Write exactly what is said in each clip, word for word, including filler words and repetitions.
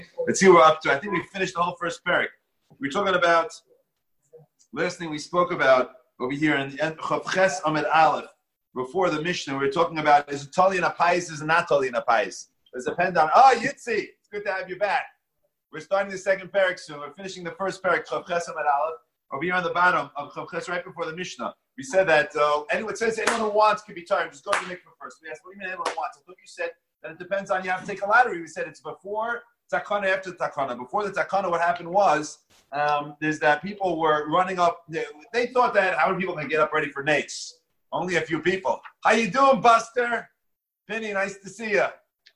Let's see what we're up to. I think we finished the whole first parak. We're talking about, last thing we spoke about over here in the end, Chav Ches Amid Aleph, before the Mishnah, we were talking about, is it Tali and Apais, is it not Tali and Apais? Does it depend on, oh, Yitzi, it's good to have you back. We're starting the second parak soon. We're finishing the first parak, Chav Ches Amid Aleph, over here on the bottom of Chav Ches, right before the Mishnah. We said that, uh, anyone, it says anyone who wants can be tired, just go to the mikveh first. We asked, what do you mean anyone who wants? I thought you said that it depends on, you have to take a lottery. We said it's before Takana, after Takana. Before the Takana, what happened was, um, is that people were running up, they, they thought that, how many people can get up ready for Nates? Only a few people. How you doing, Buster? Penny, nice to see you.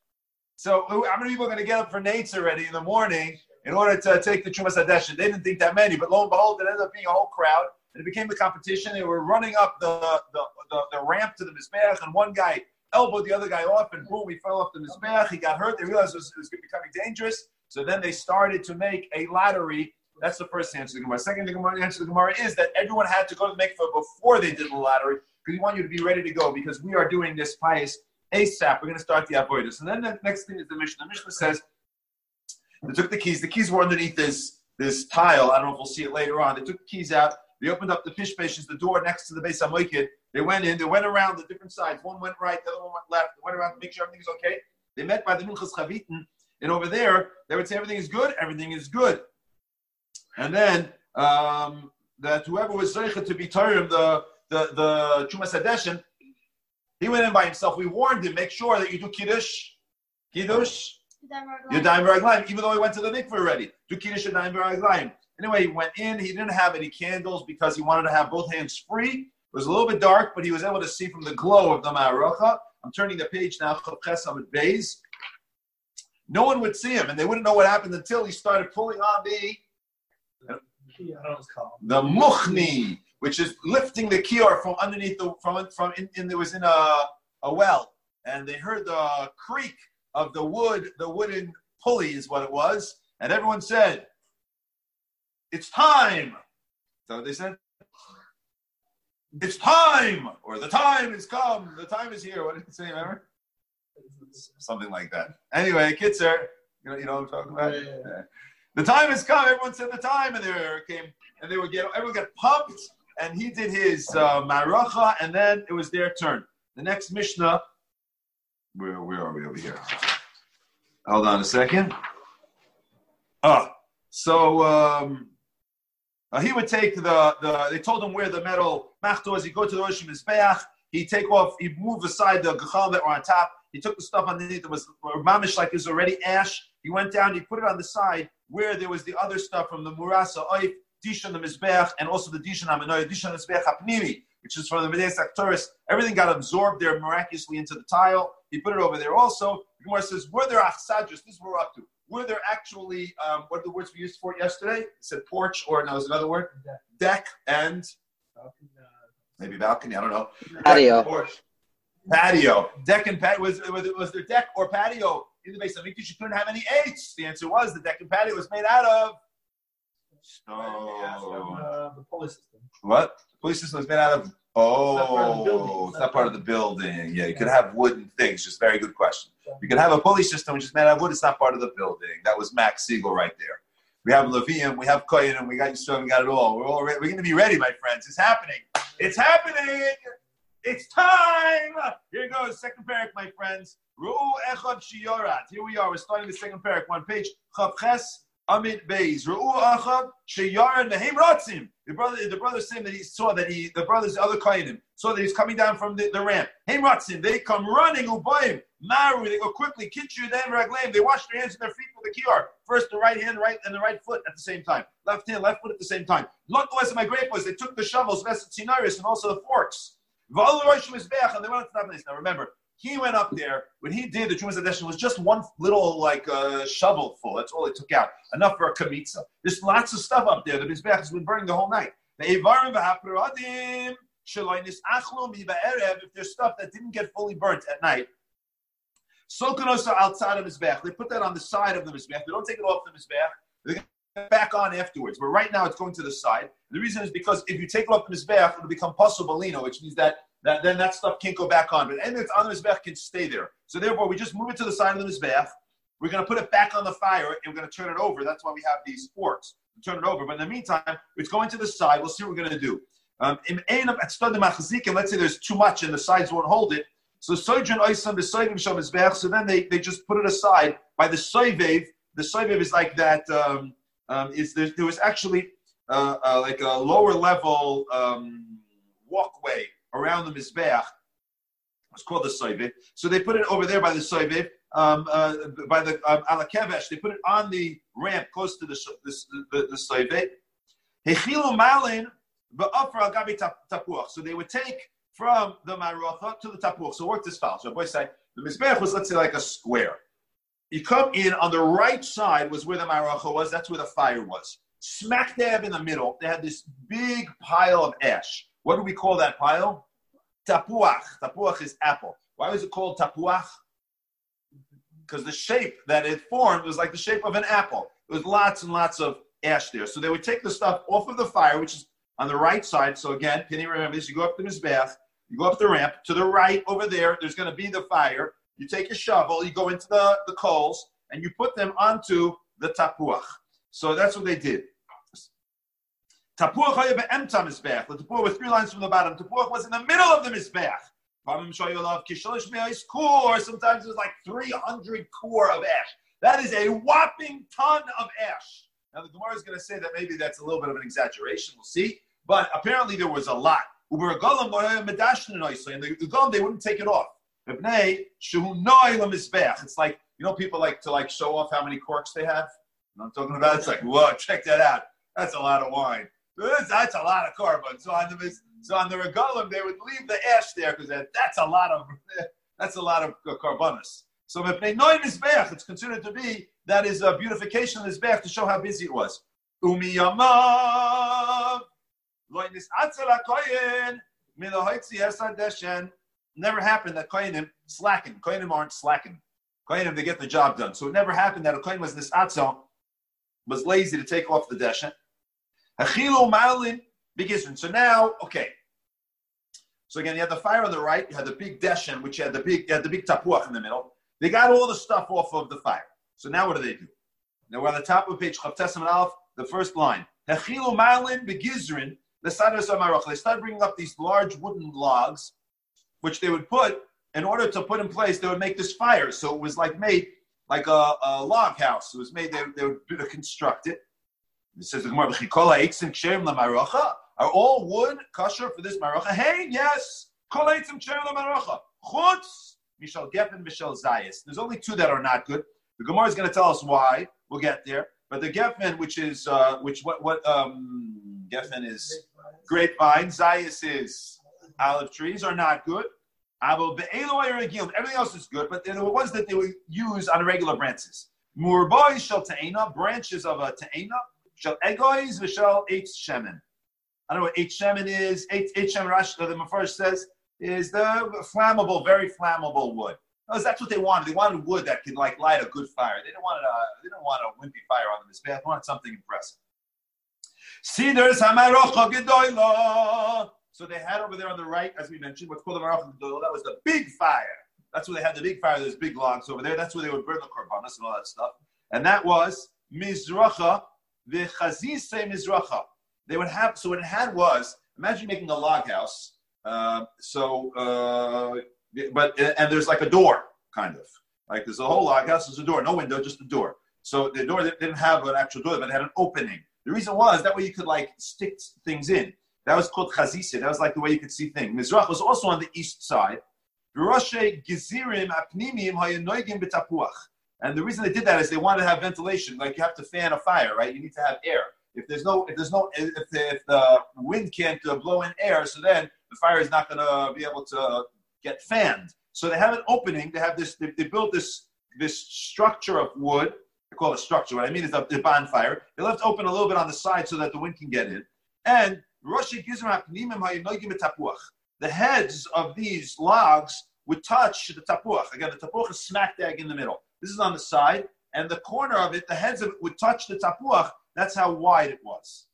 So how many people are going to get up for Nates already in the morning in order to take the Trumas Hadeshin? They didn't think that many, but lo and behold, it ended up being a whole crowd, and it became a competition. They were running up the, the, the, the ramp to the Mizbeach, and one guy elbowed the other guy off, and boom, he fell off the Mizbeach. He got hurt. They realized it was, it was becoming dangerous. So then they started to make a lottery. That's the first answer to the Gemara. Second answer to the Gemara is that everyone had to go to the mikveh before they did the lottery, because we want you to be ready to go, because we are doing this pious ASAP. We're going to start the avoidance. And then the next thing is the Mishnah. The Mishnah says, they took the keys. The keys were underneath this, this tile. I don't know if we'll see it later on. They took the keys out. They opened up the pishpeshes, the door next to the Beis HaMoikid. They went in. They went around the different sides. One went right, the other one went left. They went around to make sure everything's okay. They met by the Minchas Chavitin. And over there, they would say everything is good. Everything is good. And then um, that whoever was Zeicha to be Torah, the the the Trumas Hadeshin, he went in by himself. We warned him, make sure that you do Kiddush, Kiddush, Yadayim V'Raglayim, even though he went to the mikveh already. Do Kiddush, Yadayim V'Raglayim. Anyway, he went in. He didn't have any candles because he wanted to have both hands free. It was a little bit dark, but he was able to see from the glow of the Ma'arocha. I'm turning the page now, Chav Ches Amud Beis. No one would see him, and they wouldn't know what happened until he started pulling on the the muchni, which is lifting the kior from underneath the from from in, in there was in a a well, and they heard the creak of the wood, the wooden pulley is what it was, and everyone said, "It's time." So they said, "It's time," or "The time has come. The time is here." What did it say? Remember? Something like that. Anyway, Kitzer, you know, you know what I'm talking about. Yeah, yeah, yeah. The time has come. Everyone said the time, and there came, and they would get everyone got pumped, and he did his uh, maracha, and then it was their turn. The next Mishnah. Where where are we over here? Hold on a second. Oh, so um, uh, he would take the the. They told him where the metal machto was. He go to the Rosh Mizbeach. He take off. He move aside the gachal that were on top. He took the stuff underneath. It was mamish like it was already ash. He went down. He put it on the side where there was the other stuff from the murasa oif, dishon the mizbeach, and also the dishon amenoy, dishon mizbeach hapnimi, which is from the Medes Aktoris. Everything got absorbed there miraculously into the tile. He put it over there also. The Gemara says, were there achsadras? This is what we're up to. Were there actually, um, what are the words we used for it yesterday? It said porch, or no, it was another word? Deck and maybe balcony, I don't know. Patio. Porch. Patio. Deck and patio. Was, was, was there deck or patio in the base of Mikdash? You couldn't have any eights. The answer was the deck and patio was made out of stone. Uh, the pulley system. What? The pulley system was made out of, oh, it's not part of the building. Yeah, you could have wooden things. Just very good question. You could have a pulley system which is made out of wood. It's not part of the building. That was Max Siegel right there. We have Levium, we have Koyin, and we got Yisrael, we got it all. We're all ready. We're going to be ready, my friends. It's happening. It's happening. It's time. Here goes, second parak, my friends. Ru'u echad shiyorat. Here we are. We're starting the second parak. One page. Chav Ches Amid Beis. Ru'u echad shiyorat nehem ratzim. The brother, the brother saying that he saw that he, the brothers, the other kohanim, saw that he's coming down from the, the ramp. Heim ratzim. They come running. Ubayim. Maru. They go quickly. Kitchu them raglaim. They wash their hands and their feet with the kiyar. First the right hand, right, and the right foot at the same time. Left hand, left foot at the same time. Lot the of my great boys. They took the shovels, vested sinaris, and also the forks. And they went to that place. Now remember, he went up there. When he did the Trumas Hadeshin, was just one little like uh, shovel full. That's all he took out. Enough for a kamitza. There's lots of stuff up there. The Mizbeach has been burning the whole night. If there's stuff that didn't get fully burnt at night, Sokonos are outside of Mizbeach. They put that on the side of the Mizbeach. They don't take it off the Mizbeach. They get it back on afterwards. But right now it's going to the side. The reason is because if you take it off the Mizbeach, it'll become possibilino, which means that, that then that stuff can't go back on. But anything that's on the Mizbeach can stay there. So therefore, we just move it to the side of the Mizbeach. we're going to put it back on the fire and we're going to turn it over. That's why we have these forks to turn it over. But in the meantime, it's going to the side. We'll see what we're going to do. Um, and let's say there's too much and the sides won't hold it. So so then they, they just put it aside by the soivev. The soivev is like that. Um, um, is there, there was actually uh, uh, like a lower level um, walkway around the mizbeach. It's called the soivev. So they put it over there by the soivev. Um, uh, by the um, alakevesh, they put it on the ramp close to the the the, the soivev. Hechilu malin v'afra agabi tapuach. So they would take from the marocha to the tapuach. So work this file. So boy say the mizbeach was, let's say, like a square. You come in on the right side was where the marocha was. That's where the fire was. Smack dab in the middle, they had this big pile of ash. What do we call that pile? Tapuach. Tapuach is apple. Why was it called tapuach? Because the shape that it formed was like the shape of an apple. There was lots and lots of ash there. So they would take the stuff off of the fire, which is on the right side. So again, can you remember this? You go up the mizbeach, you go up the ramp. To the right over there, there's going to be the fire. You take your shovel, you go into the, the coals, and you put them onto the tapuach. So that's what they did. Tapuach be'emta mizbeach. The tapuach was three lines from the bottom. Tapuach was in the middle of the mizbeach. Or sometimes it was like three hundred core of ash. That is a whopping ton of ash. Now the Gemara is going to say that maybe that's a little bit of an exaggeration. We'll see. But apparently there was a lot. And the, the golem, they wouldn't take it off. It's like, you know, people like to like show off how many corks they have. You know what I'm talking about? It's like, whoa, check that out. That's a lot of wine. That's a lot of carbon. So on the so on the regalim, they would leave the ash there because that, that's a lot of that's a lot of carbonus. So if they know mizbeach, it's considered to be that is a beautification of mizbeach to show how busy it was. Umiyamav loinis atzela koyin milahoitzi esadeshen. Never happened that koyinim slacken. Koyinim aren't slacking. Koyinim, they get the job done. So it never happened that a koyin was nisatzel, was lazy to take off the deshen. Hachilu malin bigisrin. So now, okay. So again, you had the fire on the right. You had the big deshen, which you had the big, you had the big tapuach in the middle. They got all the stuff off of the fire. So now what do they do? Now we're on the top of page Chavtes and Aleph, the first line. Hachilu malin bigizrin. They started bringing up these large wooden logs, which they would put in order to put in place. They would make this fire. So it was like made like a, a log house. It was made. They, they would construct it. It says the Gemara, are all wood kosher for this marocha? Hey, yes. Chutz mishal gefen mishal zayis. There's only two that are not good. The Gemara is going to tell us why. We'll get there. But the gefen, which is uh, which what what um, gefen is grapevine. Zayis is olive trees are not good. Everything else is good, but there were ones that they would use on regular branches. Murboy shel te'ena, branches of a te'ena. Shall egois v'shall eitz shemen. I don't know what eitz shemen is. Eitz shemen, Rashi, the Mefarsh says, is the flammable, very flammable wood. No, that's what they wanted. They wanted wood that could like light a good fire. They didn't want a, they didn't want a wimpy fire on the mizbeach. They wanted something impressive. Siders hamarocha gedoyla. So they had over there on the right, as we mentioned, what's called the marocha gedoyla. That was the big fire. That's where they had the big fire. There's big logs over there. That's where they would burn the korbanos and all that stuff. And that was mizracha. The chazise mizracha. They would have, so what it had was, imagine making a log house. Uh, so, uh, but, and there's like a door, kind of. Like there's a whole log house, there's a door, no window, just a door. So the door didn't have an actual door, but it had an opening. The reason was, that way you could like stick things in. That was called chazise. That was like the way you could see things. Mizrach was also on the east side. And the reason they did that is they wanted to have ventilation. Like you have to fan a fire, right? You need to have air. If there's no, if there's no, if the, if the wind can't uh, blow in air, so then the fire is not going to be able to get fanned. So they have an opening. They have this. They, they built this this structure of wood. They call it structure. What I mean is the, the bonfire. They left open a little bit on the side so that the wind can get in. And the heads of these logs would touch the tapuach. Again, the tapuach is smack dab in the middle. This is on the side, and the corner of it, the heads of it would touch the tapuach. That's how wide it was.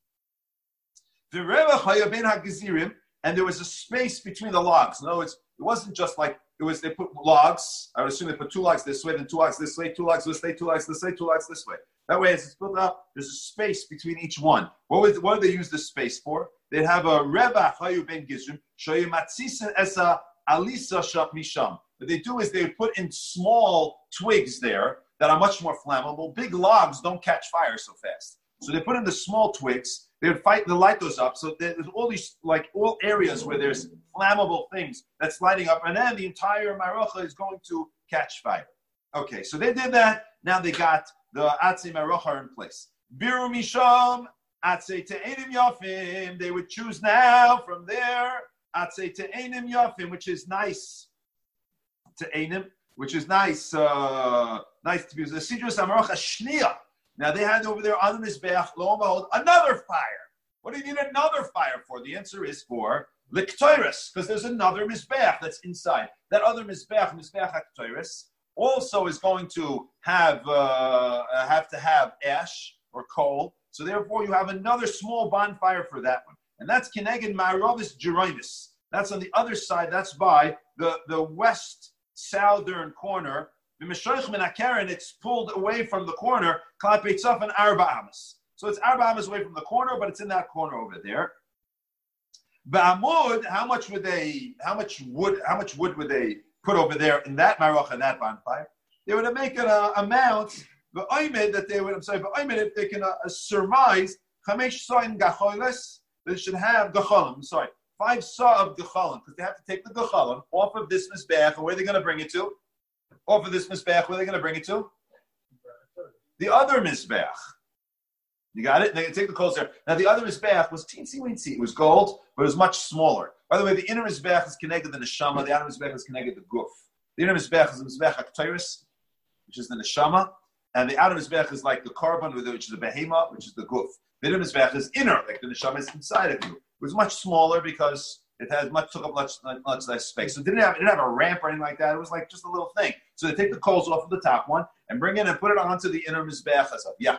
And there was a space between the logs. In other words, it wasn't just like it was they put logs. I would assume they put two logs this way, then two logs this way, two logs this way, two logs this way, two logs this way. That way, as it's built up, there's a space between each one. What was what did they use this space for? They'd have a Reba Chayu Ben Gizrim, Shoyu Matzisen Esa Alisa Shap Misham. What they do is they would put in small twigs there that are much more flammable. Big logs don't catch fire so fast. So they put in the small twigs. They would fight to light those up. So there's all these, like all areas where there's flammable things that's lighting up. And then the entire Marocha is going to catch fire. Okay, so they did that. Now they got the Atzei Marocha in place. Biru Misham, Atzei Te'enim Yafim. They would choose now from there, Atzei Te'enim Yafim, which is nice. Te'enim, which is nice, uh, nice to be used. The Sidrus Marocha Shnia. Now they had over there on the Mizbeach, lo and behold, another fire. What do you need another fire for? The answer is for Liktoiris, because there's another Mizbeach that's inside. That other Mizbeach, Mizbeach HaKtoiris, also is going to have uh, have to have ash or coal. So therefore you have another small bonfire for that one. And that's Keneged Ma'aravis Jeroimis. That's on the other side. That's by the, the west southern corner. It's pulled away from the corner. And Arba Amas. So it's Arba Amas away from the corner, but it's in that corner over there. Ba'amud, how much would they? How much wood? How much wood would they put over there in that marocha, that bonfire? They would make an uh, amount. The oimid that they would. I'm sorry, but oimid if they can uh, surmise chamesh soin gacholes, they should have gacholim. I'm sorry, five saw of gacholim, because they have to take the gacholim off of this mizbeach, and where are they going to bring it to? Off of this mizbeach, where are they going to bring it to? The other mizbeach. You got it? They can take the coals there. Now, the other mizbeach was teensy-weensy. It was gold, but it was much smaller. By the way, the inner mizbeach is connected to the neshama. The outer mizbeach is connected to the guf. The inner mizbeach is the mizbeach haktoiris, which is the neshama, and the outer mizbeach is like the carbon, which is the behema, which is the guf. The inner mizbeach is inner, like the neshama is inside of you. It was much smaller because it had much took up much, much less space. So it didn't have it didn't have a ramp or anything like that. It was like just a little thing. So they take the coals off of the top one and bring it and put it onto the inner mizbeach. Yeah.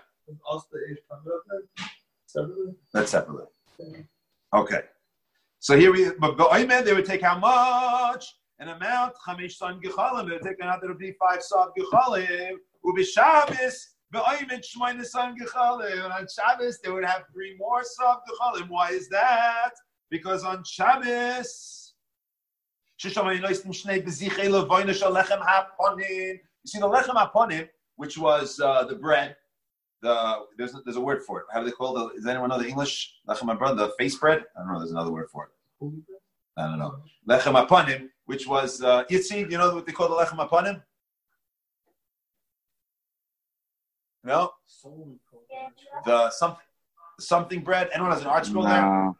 Separately? That's separately. Okay. So here we, but they would take how much? An amount, chamish son gechalim. They would take out, there would be five son gechalim. Ubi Shabbos, be'oimed shmoyne son gechalim. And on Shabbos, they would have three more son gechalim. Why is that? Because on Shabbos, you see the lechem haponim, which was uh, the bread. The, there's, a, there's a word for it. How do they call it? Does anyone know the English? Lechem habrad, the face bread? I don't know. There's another word for it. I don't know. Lechem hapanim, which was uh, Yitzi. You know what they call the lechem hapanim? No. The something something bread. Anyone has an art scroll there?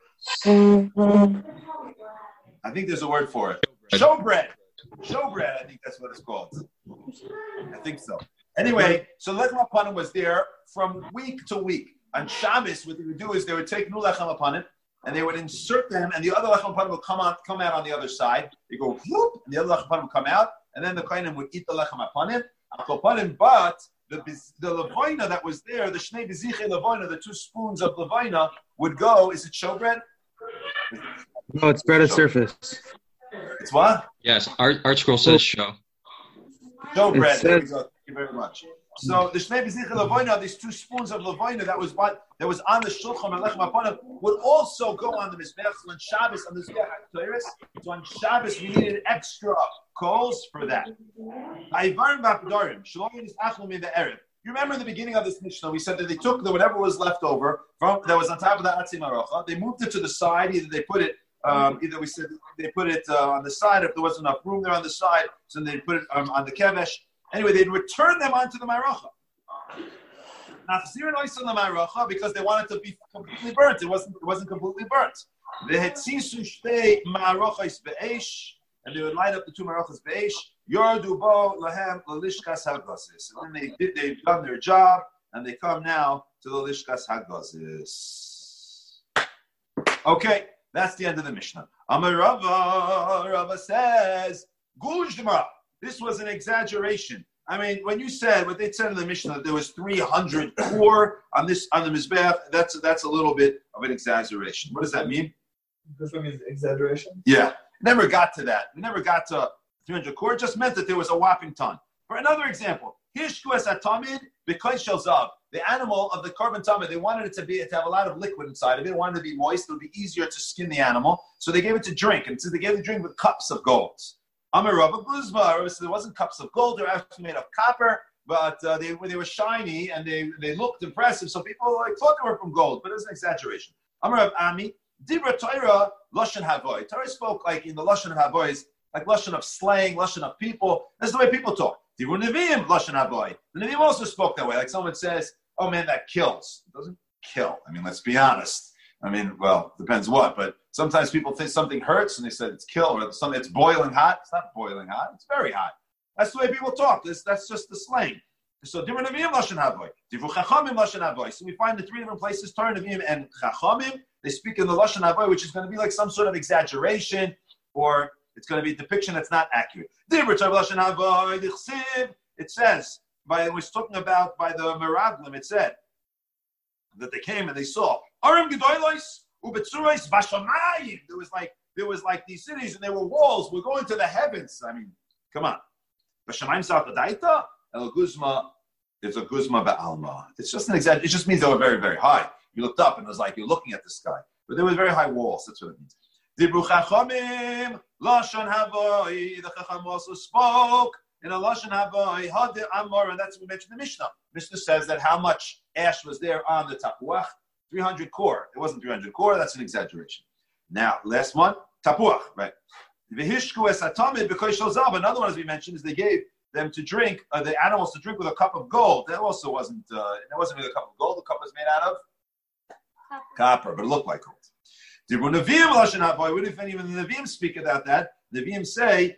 I think there's a word for it. Showbread. Showbread. I think that's what it's called. I think so. Anyway, so lechem hapanim was there from week to week. On Shabbos, what they would do is they would take new lechem hapanim and they would insert them, and the other lechem hapanim would come out, come out on the other side. They go whoop, and the other lechem hapanim would come out, and then the kohanim would eat the lechem hapanim. But the the levoina that was there, the shnei beziche levoina, the two spoons of levoina would go. Is it showbread? No, it's bread at surface. It's what? Yes, Art, Art Scroll says show. Showbread. There we go. Thank you very much. So the shnei beziche levoina, these two spoons of levoina that was what that was on the shulchan and lechem hapanim would also go on the mizbeach on Shabbos on the mizbeach haktoiris. So on Shabbos we needed extra coals for that. Ayvarim v'apdarim shloim is achlum in the erev. You remember in the beginning of this Mishnah, we said that they took the whatever was left over from that was on top of the Atzei Marocha. They moved it to the side. Either they put it, um, either we said they put it uh, on the side if there wasn't enough room there on the side, so they put it um, on the kevesh. Anyway, they'd return them onto the Marocha. Nachzir nois on the Marocha because they wanted to be completely burnt. It wasn't. It wasn't completely burnt. They had tzisu shtei Marochas be'esh, and they would light up the two Marochas be'esh. Yordu bo lahem lalishkas hagazis. And then they did. They've done their job, and they come now to the lishkas hagazis. Okay, that's the end of the Mishnah. Amar Rava, Rava says, Guljma. This was an exaggeration. I mean, when you said what they said in the Mishnah, that there was three hundred core on this on the mizbeach. That's that's a little bit of an exaggeration. What does that mean? This one means exaggeration. Yeah, never got to that. We never got to three hundred core just meant that there was a whopping ton. For another example, Hishku es atamid because shalzav, the animal of the korban tamid, they wanted it to be to have a lot of liquid inside of it. They wanted it to be moist. It would be easier to skin the animal, so they gave it to drink, and so they gave it to drink with cups of gold. Amar Rabba Guzma, so there wasn't cups of gold; they were actually made of copper, but uh, they they were shiny and they they looked impressive. So people like thought they were from gold, but it was an exaggeration. Amar Rav Ami, Dibra Torah Lashon Havoy. Torah spoke like in the Lashon Havoy, like Lashon of slang, Lashon of people. That's the way people talk. Dibra Neviim Lashon Havoy. The Neviim also spoke that way. Like someone says, "Oh man, that kills." It doesn't kill. I mean, let's be honest. I mean, well, depends what, but sometimes people think something hurts and they said it's kill, or something it's boiling hot. It's not boiling hot. It's very hot. That's the way people talk. This, that's just the slang. So Dibra Neviim Lashon Havoy. Dibra Chachamim Lashon Havoy. So we find the three different places, Torah, Neviim, and Chachamim. They speak in the Lashon Havoy, which is going to be like some sort of exaggeration, or it's going to be a depiction that's not accurate. Dibra Torah Lashon Havoy Dichsiv. It says, by it was talking about by the Meraglim, it said that they came and they saw Aram Gedolos Ubetzuros Vashamayim. There was like there was like these cities and there were walls. We're going to the heavens. I mean, come on. Vashamayim Sakadaita El Guzma. It's a Guzma Ba'alma. It's just an exaggeration. It just means they were very, very high. You looked up and it was like you're looking at the sky. But there were very high walls. That's what it means. Dibru Chachamim Lashon Havoy. The Chacham also spoke in a Lashon Havoy. Hadir Amor, and that's what we mentioned in the Mishnah. Mishnah says that how much ash was there on the tapuach? three hundred core. It wasn't three hundred core. That's an exaggeration. Now, last one, tapuach, right? V'hishku es atamid b'koy shel zav. Another one, as we mentioned, is they gave them to drink, uh, the animals to drink with a cup of gold. That also wasn't, uh, that wasn't really a cup of gold. The cup was made out of copper, but it looked like gold. Dibru Neviim Lashon Havoy. What if any of the Neviim speak about that? The Neviim say,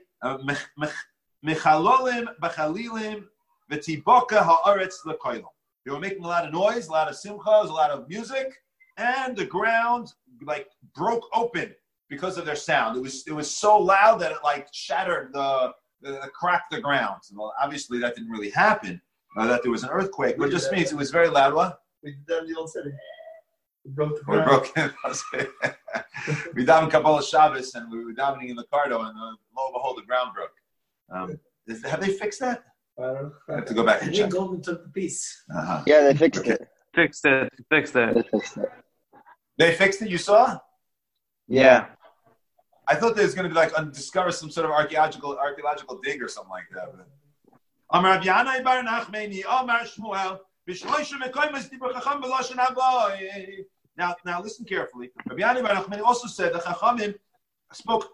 Mechalolim b'chalilim v'tiboka ha'aretz l'koylam. They were making a lot of noise, a lot of simchas, a lot of music, and the ground like broke open because of their sound. It was it was so loud that it like shattered the, the, the cracked the ground. Well, obviously that didn't really happen. Uh, that there was an earthquake, but it just means it was very loud. What? We did that in the old city. We broke the We ground. broke it. We davened Kabbalah Shabbos and we were davening in the Cardo, and uh, lo and behold, the ground broke. Um, is, have they fixed that? I don't know. I have to go back and I check. think Goldman took the piece. Uh-huh. Yeah, they fixed Okay. it. Fixed it. Fixed They it. fixed it. They fixed it. You saw? Yeah. I thought there was going to be like undiscovered some sort of archaeological archaeological dig or something like that. But... Amar Rav Yanai bar Nachmani, Amar Shmuel, B'shloisha mekoymes dibur chacham b'lashon havoy. Now, now listen carefully. Rav Yanai bar Nachmani also said the Chachamim spoke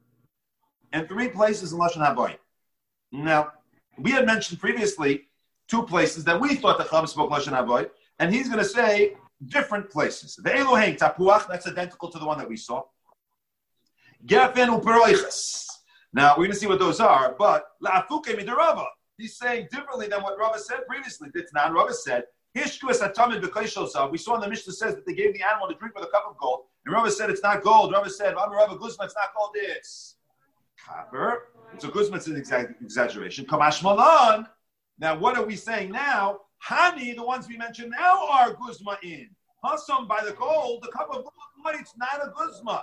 in three places in lashon havoy. Now, we had mentioned previously two places that we thought the Chachamim spoke lashon havoy, and he's going to say different places. The Elohim tapuach, that's identical to the one that we saw. Gefen uperoiches. Now we're going to see what those are, but la'afuke midarava. He's saying differently than what Rava said previously. Ditnan Rava said, "Hishku es atamid b'koishol zav." We saw in the Mishnah says that they gave the animal to drink with a cup of gold, and Rava said it's not gold. Rava said, "Amar Rava Guzma, it's not gold. It's copper." It's a Guzma. It's an exa- exaggeration. Kamash malan. Now what are we saying now? Hani, the ones we mentioned now are Guzma in. Hasam by the gold, the cup of gold. It's not a Guzma.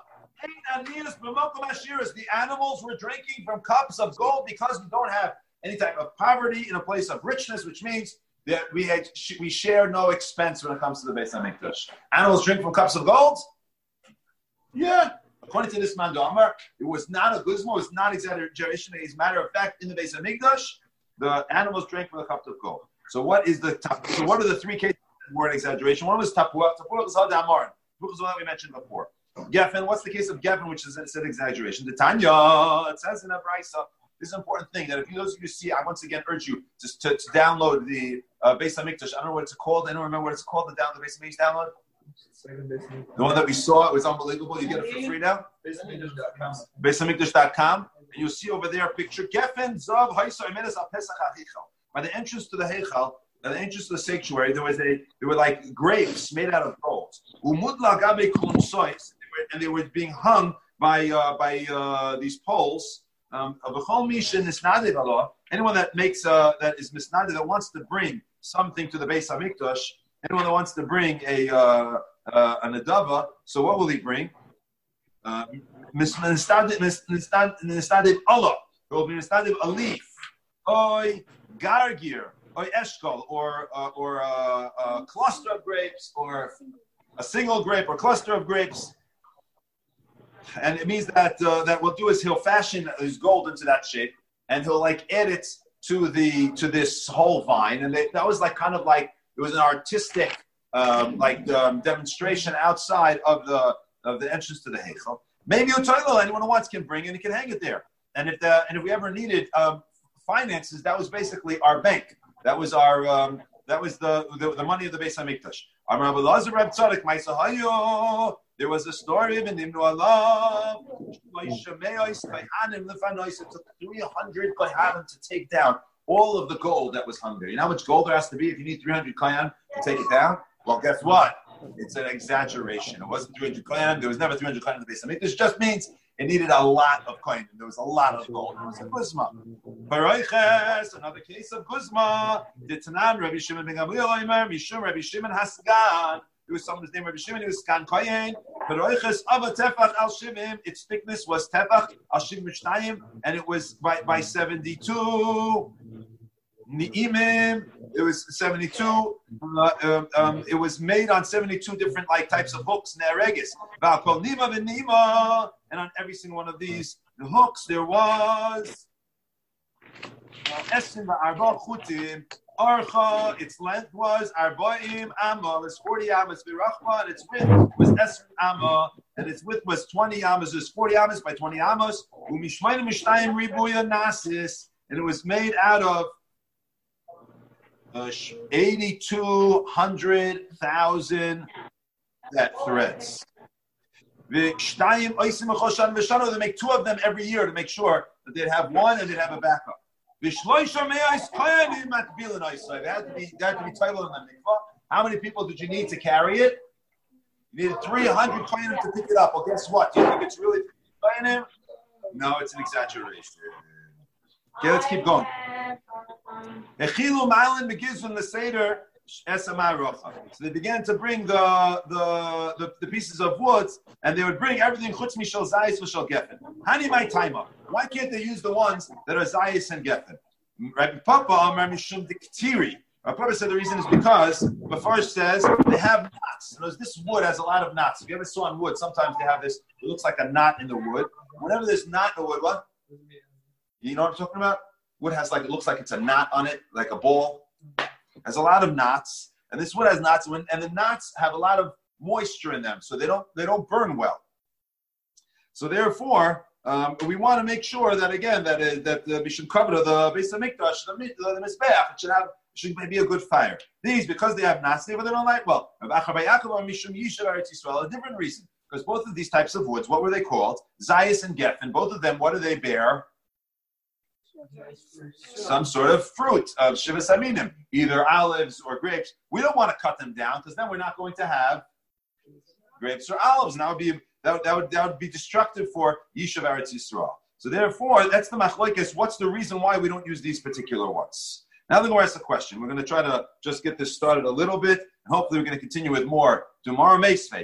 The animals were drinking from cups of gold because we don't have any type of poverty in a place of richness, which means that we had, we share no expense when it comes to the Beis HaMikdash. Animals drink from cups of gold? Yeah. According to this man Amar, it was not a guzma, it was not exaggeration. As a matter of fact, in the Beis HaMikdash, the animals drank from the cups of gold. So what is the so what are the three cases that were an exaggeration? One was tapuach. Tapuach was had amar. Tapuach was the one that we mentioned before. Geffen, what's the case of Geffen, which is an exaggeration? The Tanya, it says in a brisa, this is an important thing that if you those of you see, I once again urge you to, to, to download the uh, Beis HaMikdash. I don't know what it's called. I don't remember what it's called. The down the Beis HaMikdash download. The one that we saw, it was unbelievable. You get it for free now. Beis Hamikdash dot com. Beis Hamikdash dot com, and you'll see over there a picture. Geffen zav haisa imenes al pesach hachichal. By the entrance to the heichal, at the entrance to the sanctuary, there was a there were like grapes made out of gold. Umudla gabe klumsois. And they were being hung by uh, by uh, these poles. Um, anyone that makes uh, that is misnadi, that wants to bring something to the Beis Hamikdash, anyone that wants to bring a uh, uh, an adava, so what will he bring? Misnadi Allah. It will be mistadev a leaf, oy gargir, oy eshkol, or uh, or uh, a cluster of grapes, or a single grape or cluster of grapes. And it means that uh, that what we'll do is he'll fashion his gold into that shape, and he'll like add it to the to this whole vine. And they, that was like kind of like it was an artistic um, like um, demonstration outside of the of the entrance to the Heichel. Maybe Utoilo, anyone who wants can bring it and can hang it there. And if the and if we ever needed um, finances, that was basically our bank. That was our um, that was the, the the money of the Beis Hamikdash. There was a story in Nimnu Allah. It took three hundred kohanim to take down all of the gold that was hungry. You know how much gold there has to be if you need three hundred kohanim to take it down? Well, guess what? It's an exaggeration. It wasn't three hundred kohanim. There was never three hundred kohanim in the Beis Hamikdash. This just means it needed a lot of kohanim. There was a lot of gold. It was a guzma. Baruches, another case of guzma. Ditanan Rabbi Shimon ben Gamliel Omer Mishum Rabbi Shimon Hasgan. There was someone's name Rabbi Shimon. He was Skan Kohen. Baruches Ava Tefach Al Shimim. Its thickness was Tefach Al Shimim Mishnayim, and it was by by seventy-two. Ni'imim, it was seventy-two. Uh, um, um, it was made on seventy-two different like types of hooks, neregis. V'akol nima v'nima, and on every single one of these the hooks there was esim v'arba chutim. Archa, its length was arba'im amma, it was forty amas. V'rachma, and its width was esim amma, and its width was twenty amas. It was forty amas by twenty amas. U'mishmayim mishtayim ribuya nasis, and it was made out of Uh, eighty-two hundred thousand that threads. They make two of them every year to make sure that they'd have one and they'd have a backup. They had to be, they had to be titled in the mikvah. How many people did you need to carry it? You needed three hundred kohanim to pick it up. Well, guess what? Do you think it's really kohanim? No, it's an exaggeration. Okay, let's keep going. So they began to bring the the, the, the pieces of wood, and they would bring everything chutz mishal zayis v'shal geffen. Hani my timer. Why can't they use the ones that are zayis and geffen? Rabbi Papa Amar mishum diktiri. Rabbi Papa said the reason is because the first says they have knots. Knows, this wood has a lot of knots. If you ever saw on wood, sometimes they have this. It looks like a knot in the wood. Whenever there's knot in the wood, what? You know what I'm talking about? Wood has like, it looks like it's a knot on it, like a ball. It has a lot of knots, and this wood has knots, and the knots have a lot of moisture in them, so they don't they don't burn well. So therefore, um, we want to make sure that again that uh, that we should cover the Beis Hamikdash, the, the, the mizbeach. It should have should be a good fire. These, because they have knots, they don't light well. A different reason, because both of these types of woods, what were they called? Zayis and Geffen. Both of them, what do they bear? Some sort of fruit of Shivas Aminim, either olives or grapes. We don't want to cut them down because then we're not going to have grapes or olives. And that would be that would, that would, that would be destructive for Yishuv Eretz Yisrael. So therefore, that's the machlokes. What's the reason why we don't use these particular ones? Now, then we'll ask the question. We're going to try to just get this started a little bit, and hopefully we're going to continue with more tomorrow. Meisvei.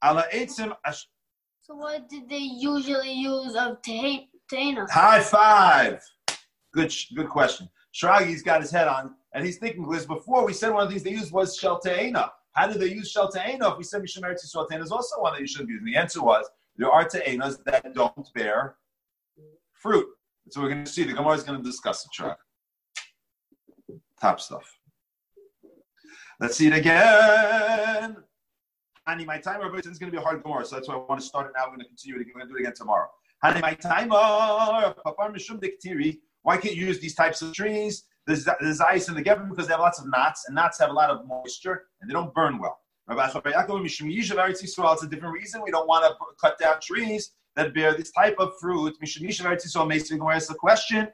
So what did they usually use of Tehena? High five. Good, good question. Shragi's got his head on, and he's thinking, because before we said one of the things they used was Shel Te'ena. How did they use Shel Te'ena? If we said Mishum Eretz Yisrael, Te'ena is also one that you shouldn't use. And the answer was, there are Te'enas that don't bear fruit. So we're going to see. The Gemara is going to discuss it, Shrag. Top stuff. Let's see it again. Hani, my timer, but it's going to be a hard Gemara, so that's why I want to start it now. We're going to continue it. We're going to do it again tomorrow. Hani, my timer, Papar Mishum Diktiri. Why can't you use these types of trees? There's, there's ice in the Geffen because they have lots of knots, and knots have a lot of moisture, and they don't burn well. It's a different reason. We don't want to cut down trees that bear this type of fruit. The question,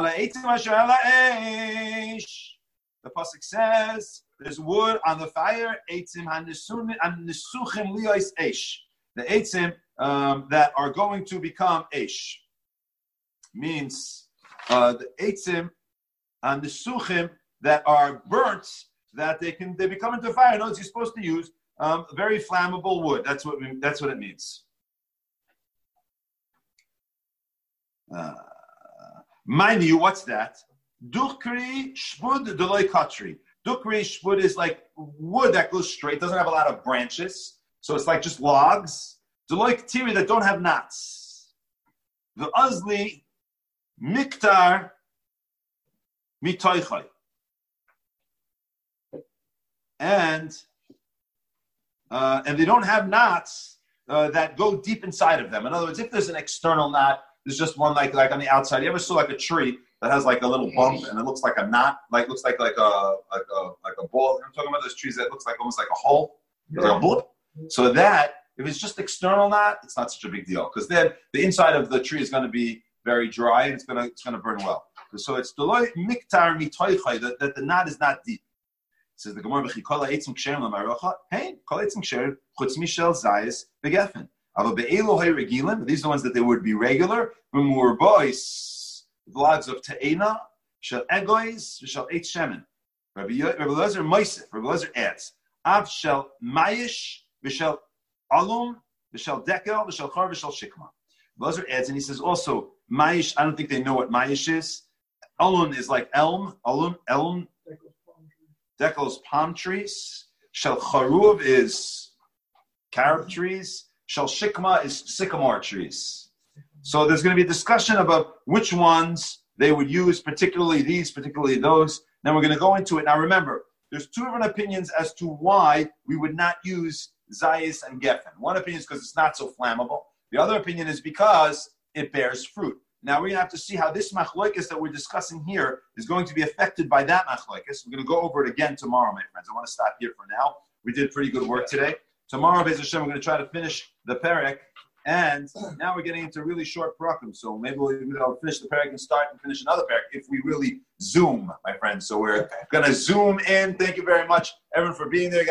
the pasuk says, there's wood on the fire. The eitzim um, that are going to become eish. Means uh, the eitzim and the suchim that are burnt, that they can they become into fire. Notice you're supposed to use um, very flammable wood. That's what we, that's what it means. Uh, Mind you, what's that? Dukri shbud deloy katri. Dukri shbud is like wood that goes straight, doesn't have a lot of branches, so it's like just logs. Deloy katiri that don't have knots. The uzli miktar mitoichai. And uh, and they don't have knots uh, that go deep inside of them. In other words, if there's an external knot, there's just one like like on the outside. You ever saw like a tree that has like a little bump and it looks like a knot, like looks like like a like a like a ball? I'm talking about those trees that looks like almost like a hole, like a bullet. So that if it's just external knot, it's not such a big deal because then the inside of the tree is going to be very dry and it's going to it's going to burn well. So it's deloy miktar mitoichai that, that the knot is not deep. Says the Gemara, "Kol ha'etzim ksherim l'marocha." Hey, kol ha'etzim ksherim chutz mishel zayis begefen. Ava be'elo ha'regilim. These are the ones that they would be regular. B'mur bois vlogs of te'ena shel egois shel eitz shemen. Rabbi Elazar Moisef. Rabbi Elazar adds av shel mayish v'shel alum v'shel dekel v'shel char v'shel shikma. Rabbi Elazar adds and he says also mayish. I don't think they know what mayish is. Alum is like elm. Alum elm. Dekel's palm trees. Shel charuv is carob trees. Shel shikma is sycamore trees. So there's going to be a discussion about which ones they would use, particularly these, particularly those. Then we're going to go into it. Now remember, there's two different opinions as to why we would not use zayis and geffen. One opinion is because it's not so flammable. The other opinion is because it bears fruit. Now we're going to have to see how this machloikis that we're discussing here is going to be affected by that machloikis. We're going to go over it again tomorrow, my friends. I want to stop here for now. We did pretty good work today. Tomorrow, Be'ez Hashem, we're going to try to finish the perek. And now we're getting into really short parakim. So maybe we'll you know, finish the perek and start and finish another perek if we really zoom, my friends. So we're going to zoom in. Thank you very much, everyone, for being there.